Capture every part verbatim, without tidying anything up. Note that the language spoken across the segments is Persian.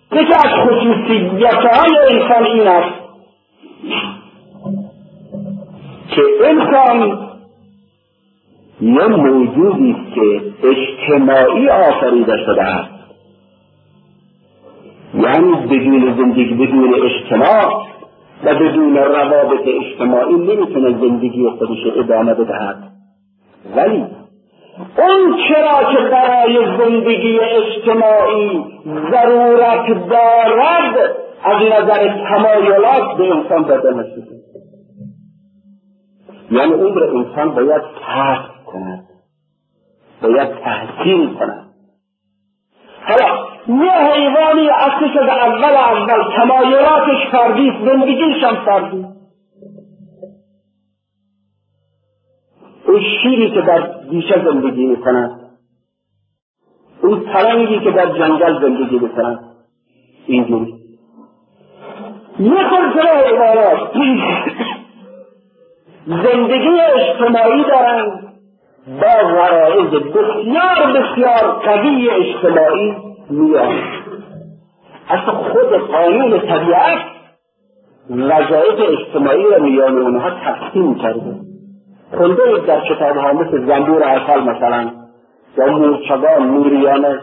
یکی از خصوصیت‌های انسان این است که انسان یه موجودی است که اجتماعی آفریده شده است. یعنی بدون زندگی، بدون اجتماع و بدون روابط اجتماعی نمیتونه زندگی خودش ادامه بدهد. ولی اون چرا که برای زندگی اجتماعی ضرورت دارد از نظر تمایلات به انسان داده نشده. یعنی اون رو انسان باید کسب کند، باید تحصیل کند. حالا یه حیوانی اصلی که به اول اول تمایلاتش فردی، زندگیش هم فردی. اون شیری که در بیشه زندگی میکند، اون پلنگی که در جنگل زندگی میکند، اینجوری. یه سلسله حیوانات زندگی اجتماعی دارند با غرایز بسیار بسیار قوی اجتماعی میاد. اصلا خود قانون طبیعت وظایف اجتماعی را میان اونها تقسیم کرده. خونده اید در کتاب ها مثل زنبور عسل مثلا یا مورچگان، موریانه،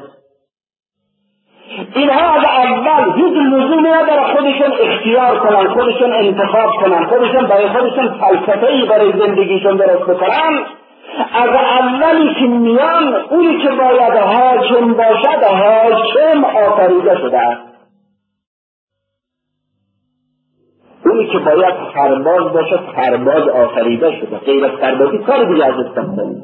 اینها از اول هیچ لزومی نداره خودشون اختیار کنن، خودشون انتخاب کنن، خودشون برای خودشون فلسفه‌ای برای زندگیشون درست بکنن. از اولی که میان اونی که باید حاکم باشد حاکم آفریده شده است. اونی که باید سرباز باشد سرباز آفریده شده. غیر از سربازی کار دیگه از استفاده.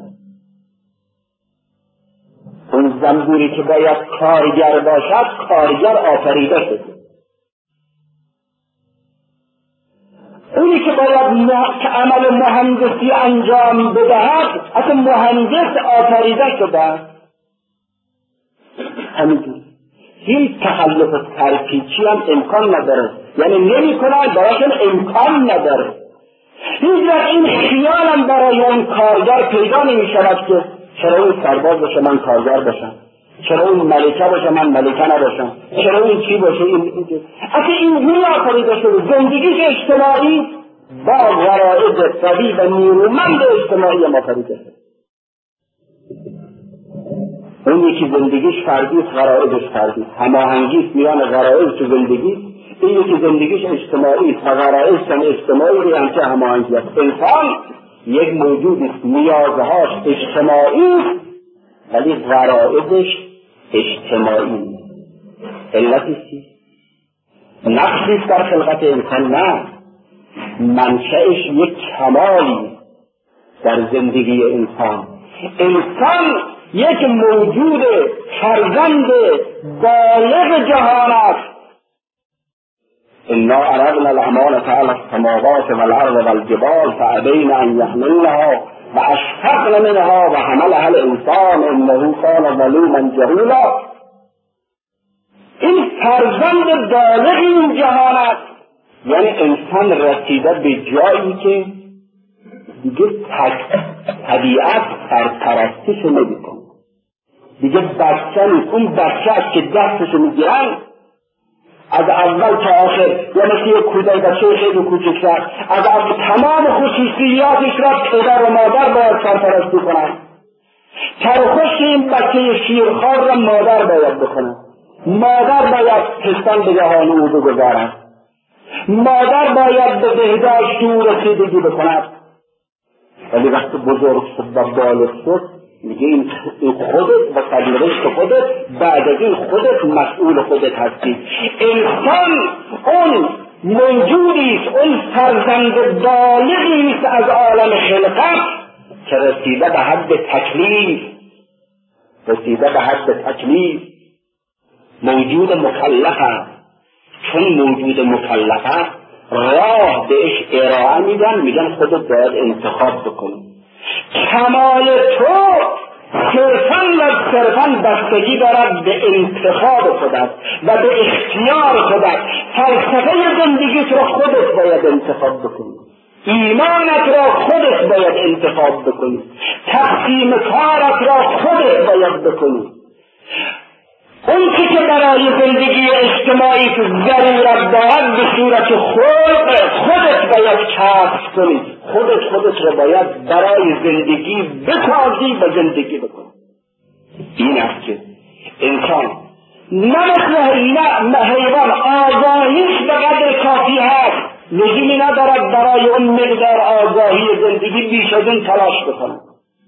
اون زنبوری که باید کارگر باشد کارگر آفریده شده. اونی که باید عمل مهندسی انجام بدهد اصلا مهندس آفریده شده. همینجور هیچ تخلف ترکیبی هم امکان نداره، یعنی نمی کنن برایشون امکان نداره. هیچ وقت این خیال هم برای اون کارگر پیدا نمی شود که چرا اون سرباز باشه من کارگر باشم، چرا اون ملکه باشه من ملکه نباشم، چرا اون چی باشه این. اصلا این آفریده شده. زندگیش اجتماعی با غرایز قوی و نیرومند اجتماعی ما آفریده شده. اون یکی زندگیش فردی، غرایزش فردی، هماهنگی میان غرایز تو زندگی. این یکی زندگیش اجتماعی و غرایز هم اجتماعی رو هم که هماهنگی است. انسان یک موجود است نیازهاش اجتماعی ولی غرایزش اجتماعی. علتی چی؟ نقصی در خلقت انسان نه، منشأش یک کمالی در زندگی انسان. انسان یک موجود فرزند بالغ جهان است. انا عرضنا الامانة على السماوات والارض والجبال فابين ان يحملنها واشفقن منها وحملها الانسان انه كان ظلوما جهولا. این فرزند بالغ این جهان است. یعنی انسان رسیده به جایی که دیگه طبیعت سرپرستش نمی‌کنه. دیگه بچه نیست. اون بچه است که دستشو میگیرن از اول تا آخر، یا مثل یک کودک بچه خیلی کوچکتر، از اول تمام خصوصیاتش را پدر و مادر باید سرپرستی کنن. ترخوش این بچه شیرخوار را مادر باید بکنن. مادر باید پستان به جهان او بگذارن. مادر باید به بهداشت او رسیدگی بکند. ولی وقتی بزرگ شد و بالغ شد میگه این خودت و سرنوشت خودت، بعد از این خودت مسئول خودت هستی. انسان اون موجودی است، اون فرزند بالغی است از عالم خلقت که رسیده به حد تکلیف، رسیده به حد تکلیف، موجود مکلف است. چون موجود مکلف است راه بهش ارائه میدن، میگن خودت باید انتخاب بکنی. کمال تو صرفاً و صرفاً بستگی دارد به انتخاب خودت و به اختیار خودت. فلسفه زندگیت را خودت باید انتخاب بکنی، ایمانت را خودت باید انتخاب بکنی، تقسیم کارت را خودت باید بکنی. اون که برای زندگی اجتماعی اجتماعی که ضرورت دارد به صورت خود خودت باید کسب کنی، خودت خودت رو باید برای زندگی بسازی و زندگی بکنی. این است که انسان نه مثل حیوان آگاهیش به قدر کافی هست، لزومی ندارد برای اون مقدار آگاهی زندگی بیش از اون تلاش بکنه.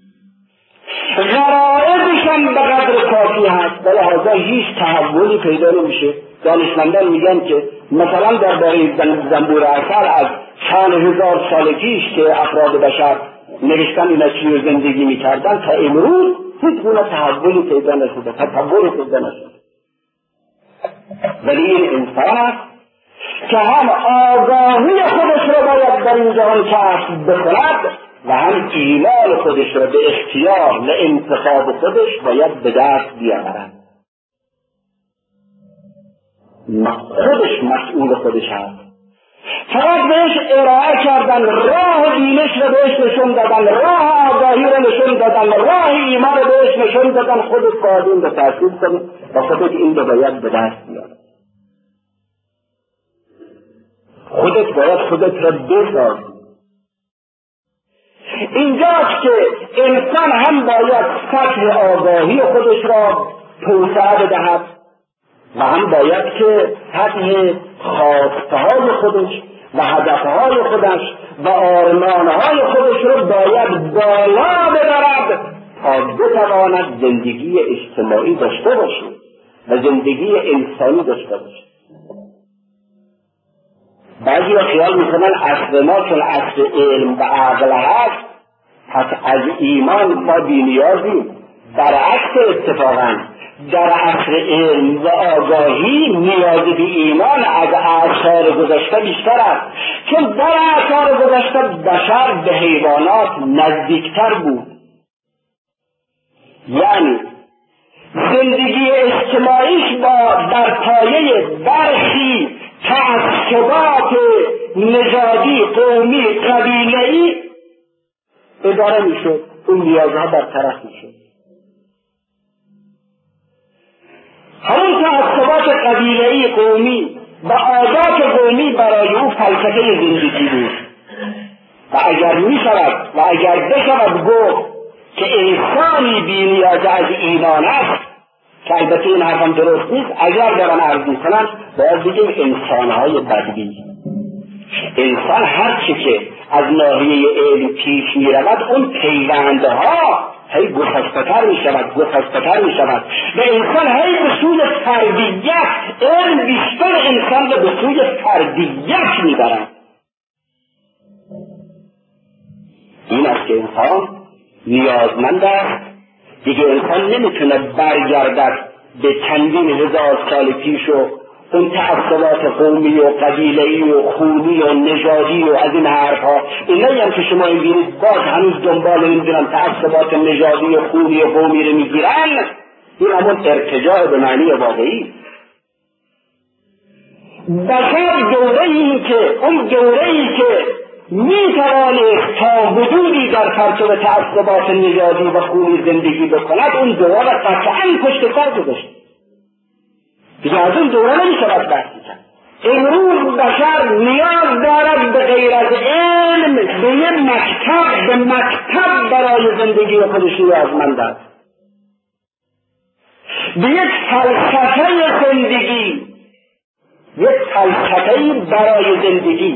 غرائزش هم به قدر کافی هست، به لحاظا هیچ تحولی پیدا نمیشه. دانشمندان میگن که مثلا درباره زنبور عسل از چند هزار سال پیش که افراد بشر نوشتن اینا چی رو زندگی میکردن تا امروز هیچ گونه تحولی پیدا نشده، تطوری پیدا نشده. ولی این انسان است که هم آگاهی خودش رو باید در این جهان کسب بکند و هم ایمان خودش رو به اختیار و انتخاب خودش باید به دست بیاورد. خودش مسئول خودش هست. فقط بهش ارائه کردن، راه دینش رو بهش نشون دادن، راه آگاهی رو نشون دادن، راه ایمان رو بهش نشون دادن، خودت باید این به تحصیل کنی و خودت این رو باید به دست بیاورد. خودت باید خودت را بسازی. اینجاست که انسان هم باید سطح آگاهی خودش را توسعه بدهد و هم باید که سطح خواستهای خودش و هدفهای خودش و آرمانهای خودش را باید بالا ببرد تا بتواند زندگی اجتماعی داشته باشه و زندگی انسانی داشته باشه. بعضی ها خیال میکنن اصل ما چون اصل علم و عقل هست پس از ایمان ما بی‌نیازیم. برعکس اتفاقا در اصل علم و آگاهی نیاز به ایمان از آثار گذشته بیشتر است، چون در آثار گذشته بشر به حیوانات نزدیکتر بود. یعنی زندگی اجتماعیش با در پایه برخی تعصبات نژادی، قومی، قبیله‌ای اداره میشد، اون نیازها برطرف میشد. همون تعصبات قبیله‌ای، قومی و عادات قومی برای او فلسفه زندگی بود و اگر میشود و اگر بشود گفت که انسانی بی نیاز از ایمان است، که البته این حرفم درست نیست، اگر دارن عرض میکنن باید بگیم انسانهای بدبی. انسان هرچی که از ناحیه علم پیش میرود اون پیوندها هی گسسته‌تر میشود گسسته‌تر میشود و انسان هی به سوی فردیت، علم بیشتر انسان رو به سوی فردیت میبرد. این است که انسان نیازمند است. دیگه انسان نمیتونه برگردد به چندین هزار سال پیش و اون تعصبات قومی و قبیله‌ای و خونی و نژادی و از این حرفها، اینایی هم که شما می‌بینید باز هنوز دنبال نمی‌دونن تعصبات نژادی و خونی و قومی رو میگیرن، این همون ارتجاع به معنی واقعی. بشر دوره‌ای که اون دوره‌ای که می‌توانست تا حدودی در پرتو تعصبات نژادی و خونی زندگی بکند، اون دوره قطعاً پشت کار گذاشت. دیگه از اون دوره نمی‌شود بحث کرد. امروز بشر نیاز دارد به غیر از علم به یه مکتب، به مکتب برای زندگی خودش نیازمند است، به یک فلسفه زندگی، یک فلسفه برای زندگی.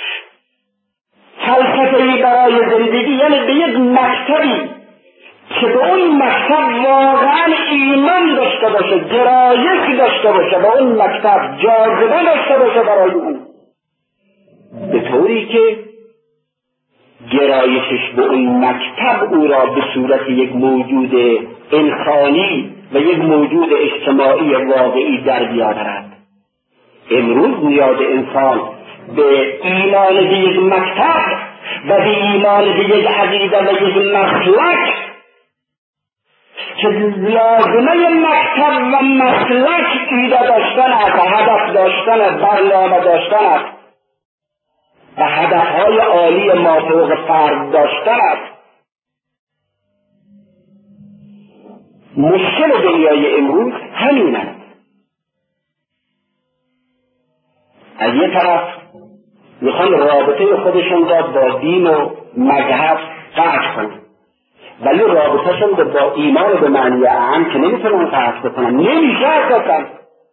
فلسفه برای زندگی یعنی به یک مکتبی که به اون مکتب واقعا ایمان داشته باشه، گرایش داشته باشه، به اون مکتب جاذبه داشته باشه برای اون، به طوری که گرایشش به اون مکتب او را به صورت یک موجود انسانی و یک موجود اجتماعی واقعی در بیاورد. امروز نیاز انسان به ایمان به یک مکتب و به ایمان به یک عقیده و یک مسلک که لازمه مکتب و مسلک ایده داشتن است، هدف داشتن، برنامه داشتن است و هدفهای عالی مافوق فرد داشتن است. مشکل دنیای امروز همین است. از یه طرف میخوان رابطه خودشون را با دین و مذهب قطع کنن، ولی رابطهشون با ایمان به معنی اعم که نمیتونن قطع بکنن، نمیشه اساسا.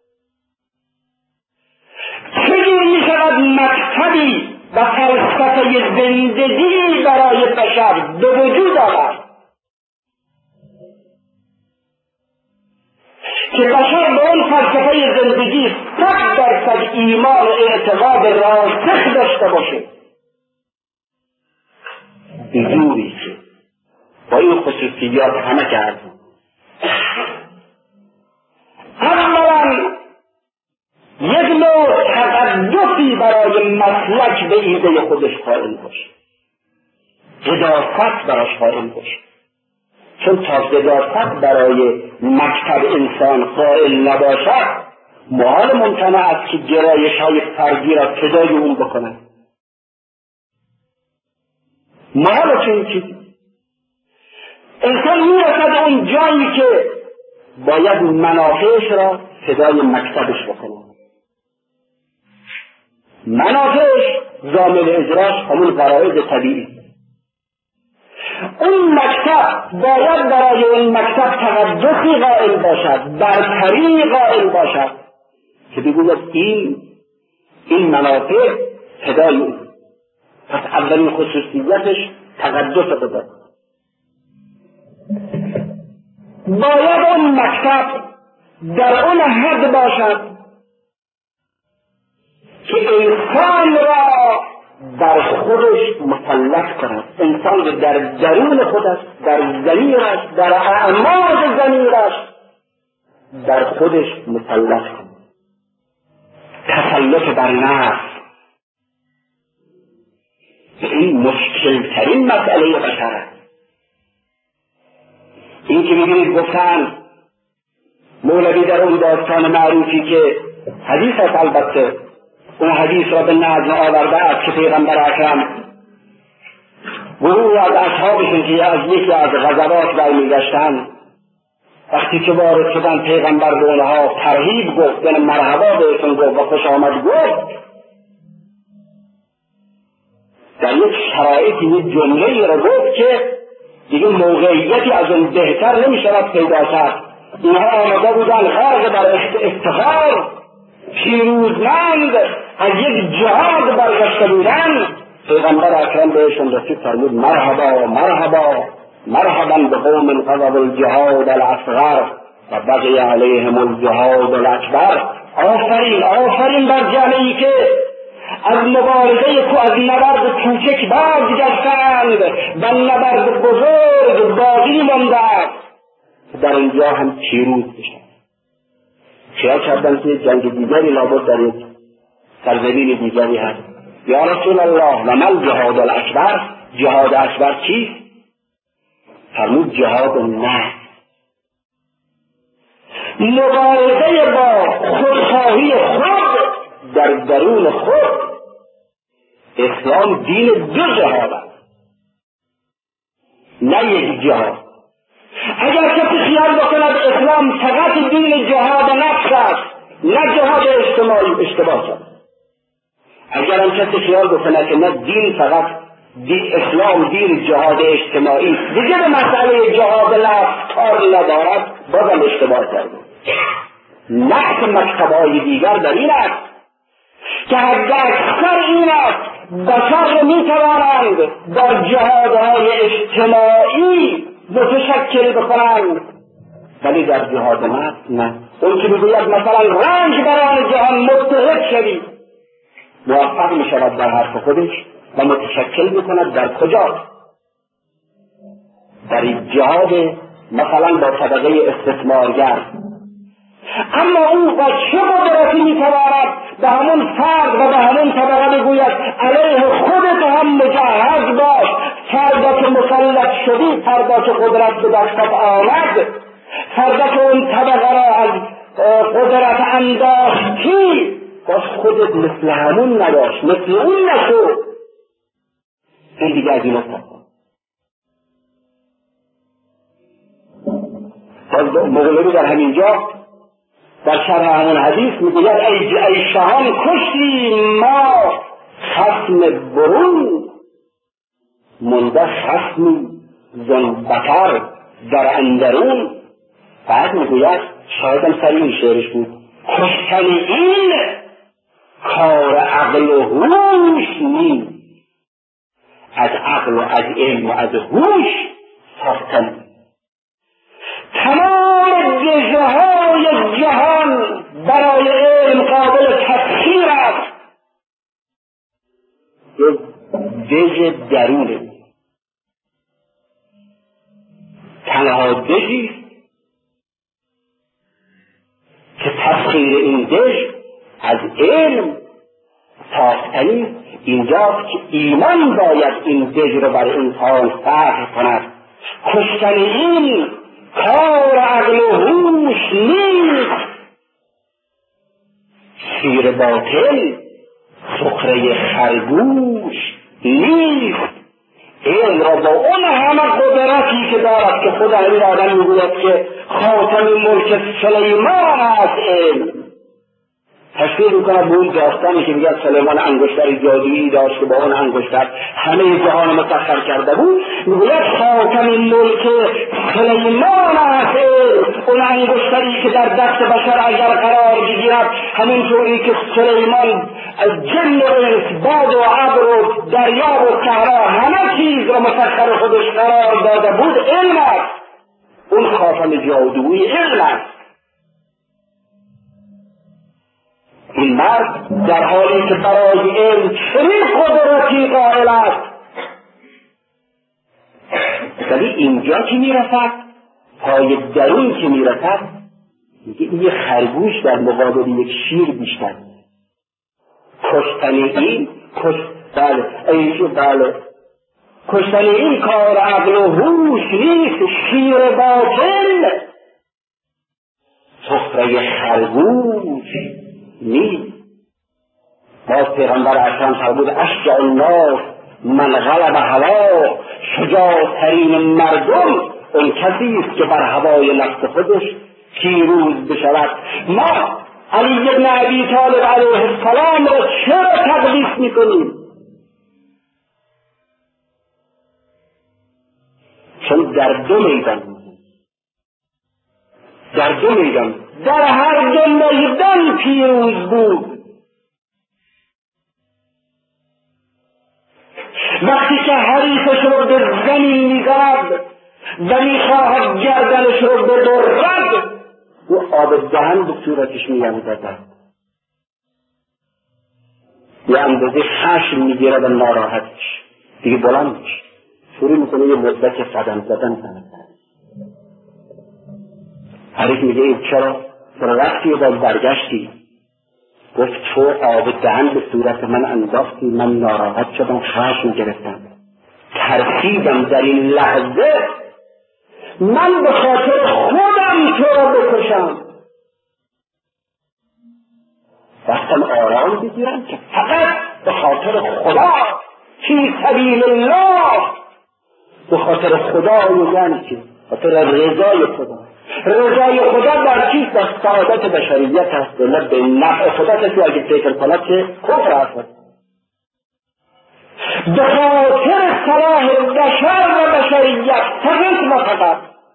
چجور میشود مکتبی و فلسفه زندگی برای بشر به وجود آورد که بشر به اون فلسفه زندگی صد درصد ایمان و اعتقاد راسخ داشته باشه، به جوری که با این خصوصیات همه کردن. اولا یک نوع تقدسی برای مسلک به ایده خودش قائل باشه، قداست براش قائل باشه، چون تا قداست برای مکتب انسان قائل نباشد محال ممتنع است که گرایش های فردی را فدای اون بکنه. محال چون چیزی انسان میرسد اون جایی که باید منافعش را فدای مکتبش بکنه. منافعش ضامن اجراش همون غرایز طبیعی. اون مکتب باید برای اون مکتب تقدسی قائل باشد، برتری قائل باشد که بگوید این این منافع فدای اون. پس اولین خصوصیتش تقدس بده. باید اون مکتب در اون حد باشد که انسان را در خودش مسلط کند، انسان را در درون خودش، در ضمیرش، در اعماق ضمیرش در خودش مسلط کند. تسلط بر نفس این مشکل ترین مسئله بشر است. این که می‌بینید گفتن مولوی در اون داستان معروفی که حدیث است، البته اون حدیث را به نظم آورده است که پیغمبر اکرم گروهی از اصحابشون که از یکی از غزوات برمیگشتند، وقتی که وارد شدن پیغمبر به اونها ترحیب گفت، یعنی مرحبا بهتون گفت و خوش آمد گفت، در یک شرایطی یک جمله‌ای را گفت که دیگه موقعیتی از اون بهتر نمی‌شود پیدا کرد. اینها آمده بودن غرق در افتخار، پیروزمند از یک جهاد برگشته بودن. پیغمبر اکرم بهشون رسید فرمود مرحبا مرحبا مرحبا به قوم غضب الجهاد الاصغر و بقی علیهم الجهاد الاکبر. آفرین آفرین بر جمعی که از مبارزه کو از نبرد کوچک بازگشتند و نبرد بزرگ باقی مانده است، در اینجا هم پیروز بشن. خیال کردن که جنگ دیگری لابد در یک سرزمین دیگری هست. یا رسول الله و من جهاد الاکبر، جهاد اکبر چیست؟ فرمود جهاد النفس، مبارزه با خودخواهی خود در درون خود. اسلام دین دو جهاد است، نه یک جهاد. اگر کسی خیال بکند اسلام فقط دین جهاد نفس است، نه جهاد اجتماعی، اشتباه کرد. اگر هم کسی خیال بکند که نه دین فقط دین اسلام دین جهاد اجتماعی، دیگه به مسئله جهاد نفس کار ندارد، بازم اشتباه کرد. نقص مکتب‌های دیگر در این است که حد اکثر این است بشر میتوانند در جهادهای اجتماعی متشکل بکنند، ولی در جهاد نفس نه. اون که میگوید مثلا رنج برای جهان متحد شوید، موفق میشود در حرف خودش و متشکل میکند در کجا؟ در این جهاد مثلا با طبقه استثمارگر. اما او با چه قدرتی میتواند به همون فرد و به همون طبقه بگوید علیه خودت هم مجهز باش، فردا که مسلط شدی، فردا که قدرت به دستت آمد، فردا که اون طبقه را از قدرت انداختی، باز خودت مثل همون نباش، مثل اون نشو. این دیگه از این افتاد. باز مغلبی در همینجا در شرح همون حدیث میگوید ای, ای شهان کشتی ما خصم برون، منده خصمی زنبتر در اندرون. بعد میگوید شایدم سر این شعرش بود کشتن این کار عقل و هوش نیست، از عقل و از علم و از هوش ساختن. تمام دژهای جهان برای علم قابل تسخیر است، دژ درونه. تنها دژی که تسخیر این دژ از علم ساختنی اینجاست که ایمان باید این دژ رو بر انسان فتح کند. کشتن این کار عقل و هوش نیست، شیر باطل سخره خرگوش نیست. علم را با اون همه قدرتی که دارد که خود همین آدم میگوید که خاتم ملک سلیمان است علم، تشبیه میکنه به اون داستانی که میگه سلیمان انگشتر جادویی داشت که با اون انگشتر همه جهان مسخر کرده بود. میگوید خاتم ملک سلیمان است اون انگشتری که در دست بشر اگر قرار بگیرد همینطوری که سلیمان از جن و انس باد و ابر و دریا و صحرا همه چیز را مسخر خودش قرار داده بود علم است. اون خاتم جادویی علم است. این مرد در حالی که برای علم چنین قدرتی قائل است، ولی اینجا که میرسد پای درون که میرسد میگه این یه خرگوش در مقابل یک شیر بیشتر. کشتن این کش... بله ایشو بله کشتن این کار عقل و هوش نیست، شیر باطل سخره خرگوش نیست. باز پیغمبر اکرم فرمود اشجع الناس من غلب هوا، شجاعترین مردم اون کسی است که بر هوای نفس خودش پیروز بشود. ما علی بن ابی طالب علیه السلام را چرا تقدیس میکنیم؟ چون در دو میدان در دو میدان در هر دو میدان پیروز بود. وقتی که حریفش رو به زمین میزند و میخواهد گردنش رو بدرد و آب دهن به صورتش میاندازد، یه اندازه خشم میگیرد و ناراحتش دیگه بلند میشه، شروع میکنه یه مدت قدم زدن زدن. حریف میگه این چرا؟ چرا رفتی و باز برگشتی؟ گفت تو آب دهن به صورت من انداختی، من ناراحت شدم، خشم گرفتم، ترسیدم در این لحظه من به خاطر خودم تو را بکشم، وقتم آرام بگیرم که فقط به خاطر خدا، فی سبیل الله، به خاطر خدا. یعنی چی؟ خاطر رضای خدا. رضای خدا در چیست؟ در سعادت بشریت هست، نه به نفع خدا. کسی اگه فکر کند که کفر هست. به خاطر صلاح بشر و بشریت فقط و فقط.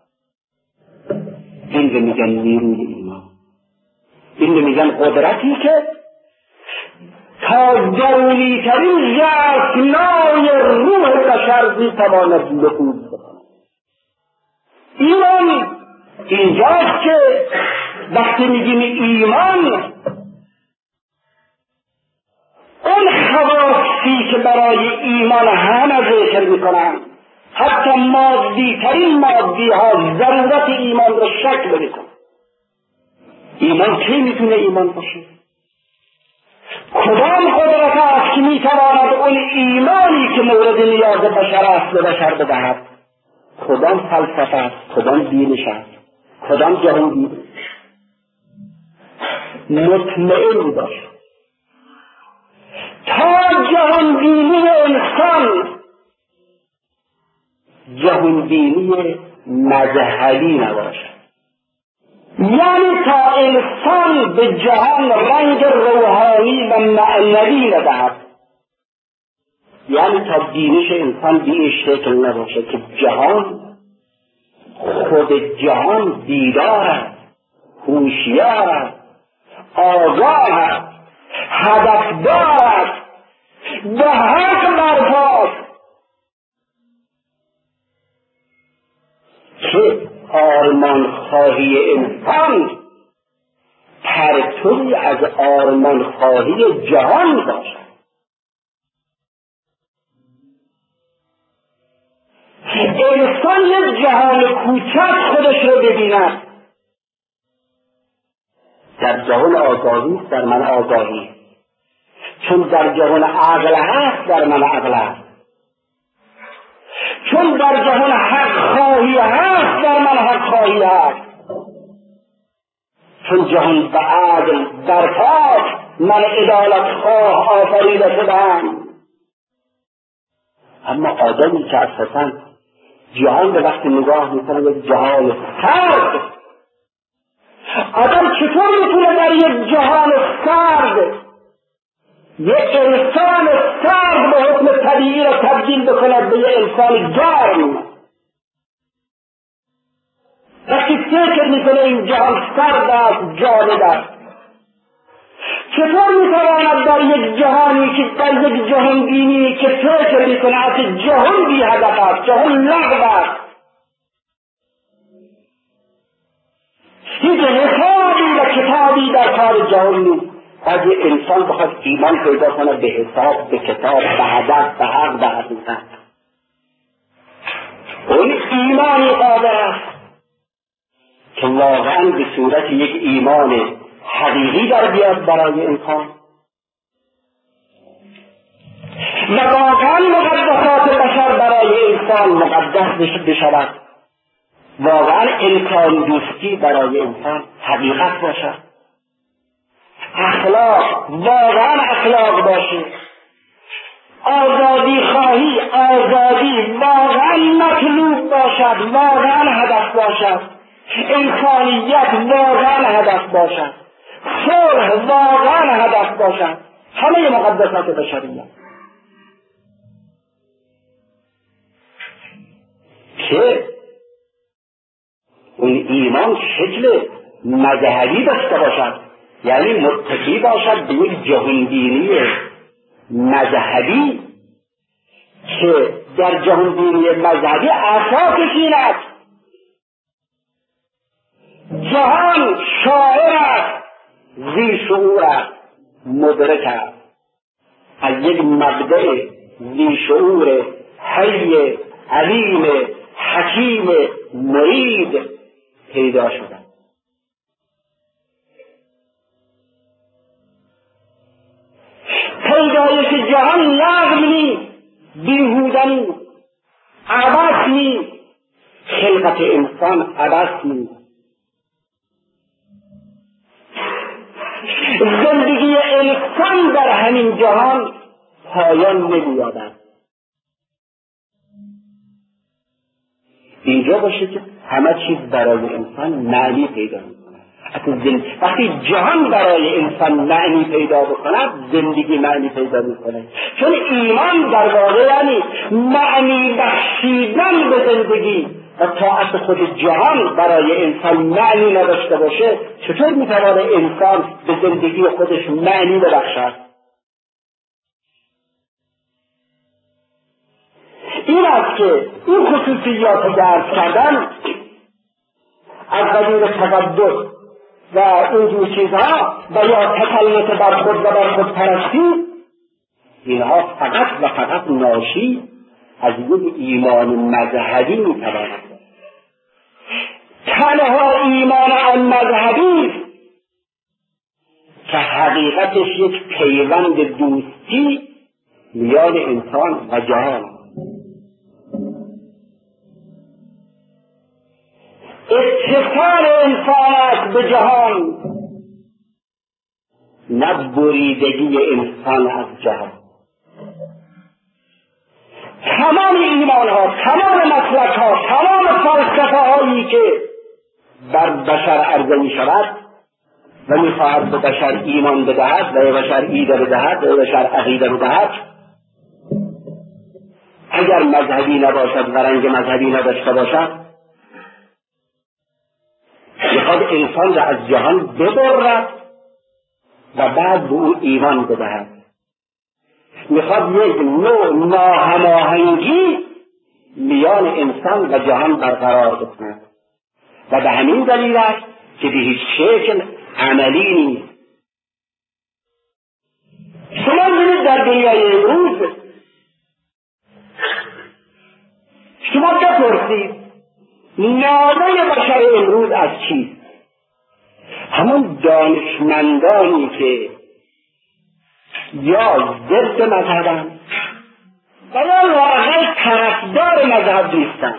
این رو میگن نیروی ایمان، این رو میگن قدرتی که تا درونی ترین ژرفنای روح بشر میتواند نفوذ بکند. ایمان اینجاست که وقتی میگیم ایمان، اون خواصی که برای ایمان همه ذکر میکنن، حتی مادی ترین مادی ها ضرورت ایمان رو شکل میکنن. ایمان کی میتونه ایمان باشه؟ کدام قدرت است که میتواند اون ایمانی که مورد نیاز بشر است به بشر بدهد؟ کدام فلسفه است؟ کدام دینش است؟ کدام جهان دین؟ مطمئن باش تا جهان دینی انسان جهان دینی مذهبی نباشد، یعنی تا انسان به جهان رنگ روحانی و معنوی ندهد، یعنی تا بینش انسان به این شکل نباشه که جهان خود جهان بیدار است، هوشیار است، آگاه است، هدفدار است، به حق برپاست، که آرمان خواهی انسان پرتوی از آرمان خواهی جهان باشد. انسان یک جهان کوچک خودش رو ببیند، در جهان آگاهی در من آگاهی، چون در جهان عقل هست در من عقل هست، چون در جهان حق خواهی هست در من حق خواهی هست، چون جهان به عدل برپاست من عدالت خواه آفریده شدم. اما آدمی که اساساً جهان به وقتی نگاه میکنه یک جهان سرد، آدم چطور میتونه در یک جهان سرد یک انسان سرد به حکم طبیعی را تبدیل بکند به یک انسان گرم؟ وقتی فکر میکنه این جهان سرد است، جامد است، چطور میتواند در یک جهانی که در یک جهان بینی که فکر میکنه از جهان بی هدف است، جهان لغو است، هیچ حسابی و کتابی در کار جهان نیست، اگه انسان بخواد ایمان پیدا کنه به حساب، به کتاب، به هدف، به حق، به حقیقت، اون ایمانی قادر است که واقعا به صورت یک ایمان حقیقی در بیاد برای انسان و واقعا مقدسات بشر برای انسان مقدس بشود، واقعا انسان دوستی برای انسان حقیقت باشد، اخلاق واقعا اخلاق باشه، آزادی خواهی آزادی واقعا مطلوب باشد، واقعا هدف باشد، انسانیت واقعا هدف باشد، صلح واقعا هدف باشد، همه مقدسات بشریت که اون ایمان شکل مذهبی داشته باشد، یعنی متکی باشد به یک جهانبینی مذهبی که در جهانبینی مذهبی اساسش این است جهان شاعر است، ذی شعور است، مدرک است، از یک مبدأ ذی شعور حی علیم حکیم مرید پیدا شده. پیدایش جهان لغو نیست، بیهوده نیست، عبث نیست، خلقت انسان عبث نیست، زندگی انسان در همین جهان پایان نمی‌یابد. اینجا باشه که همه چیز برای انسان معنی پیدا می‌کند. وقتی جهان برای انسان معنی پیدا بکند زندگی معنی پیدا می‌کند، چون ایمان در واقع یعنی معنی بخشیدن به زندگی و طاعت خود جهان برای انسان معنی نداشته باشه چطور می‌تواند انسان به زندگی خودش معنی ببخشد؟ این است که این خصوصیات که عرض کردن از قبیل تقدس و اینجور چیزها و یا تسلط بر خود و بر خود پرستی، اینها فقط و فقط ناشی از یک ایمان مذهبی میتواند. تنها ایمان مذهبی که حقیقتش یک پیوند دوستی میان انسان و جهان، اتصال انسان است به جهان، نه بریدگی انسان از جهان. تمام ایمان ها، تمام مسلک ها، تمام فلسفه هایی که بر بشر عرضه می شود و می خواهد به بشر ایمان بدهد و به بشر ایده بدهد و به بشر عقیده بدهد، اگر مذهبی نباشد و رنگ مذهبی نداشته باشد، میخواد انسان را از جهان ببرد و بعد به او ایمان بدهد. میخواد یک نوع ناهماهنگی میان انسان و جهان برقرار بکند و به همین دلیل است که به هیچ شکل عملی نیست. شما ببینید در دنیای امروز شما بپرسید نامه بشر امروز از چیست؟ همون دانشمندانی که یا ضد مذهبند و یا لااقل طرفدار مذهب نیستند.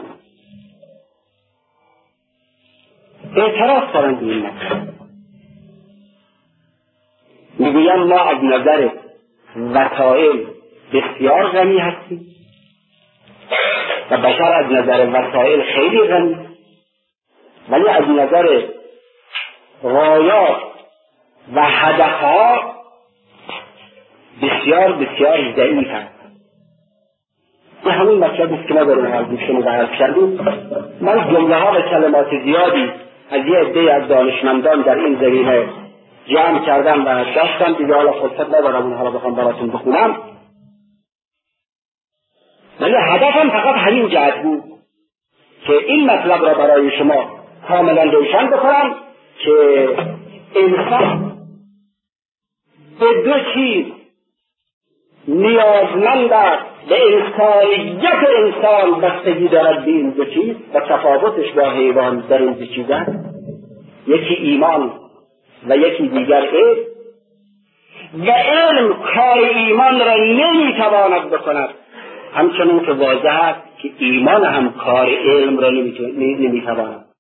اعتراف دارند به این مطلب. میگویم ما از نظر وسایل بسیار غنی هستیم و بشر از نظر وسایل خیلی غنی، ولی از نظر غایات و هدفها بسیار بسیار ضعیف است. این همون مطلبی است که ما داریم هر گوشتن و عرض کردیم. من جمله ها و کلمات زیادی از یه عده از دانشمندان در این زمینه جمع کردم و داشتم، دیگه حالا فرصت ندارم اونها را بخوام براتون بخونم، ولی هدفم فقط همین جهت بود که این مطلب را برای شما کاملا روشن بکنم که انسان به دو چیز نیازمند است، به انسانیت انسان بستگی دارد به این دو چیز و تفاوتش با حیوان در این دو چیز است، یکی ایمان و یکی دیگر علم، و علم کار ایمان را نمیتواند بکند، همچنین که واضح است که ایمان هم کار علم را نمیتواند.